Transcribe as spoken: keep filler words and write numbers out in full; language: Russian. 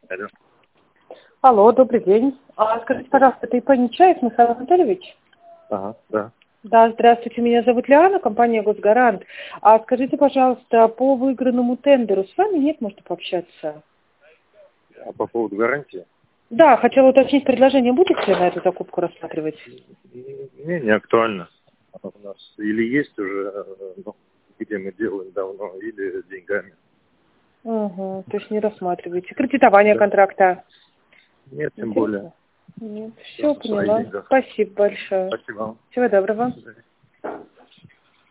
Алло. Алло, добрый день. А, скажите, пожалуйста, это ИП Нечаев Михаил Анатольевич? Ага, да. Да, здравствуйте, меня зовут Лиана, компания «Госгарант». А скажите, пожалуйста, по выигранному тендеру с вами нет, можно пообщаться? А по поводу гарантии? Да, хотела уточнить, предложение будете на эту закупку рассматривать? Не, не актуально. У нас или есть уже, ну, где мы делаем давно, или деньгами. Угу, то есть не рассматриваете. Кредитование Да. контракта? Нет, тем более. Интересно? Нет, все, На своих поняла. деньгах. Спасибо большое. Спасибо вам. Всего доброго. До свидания.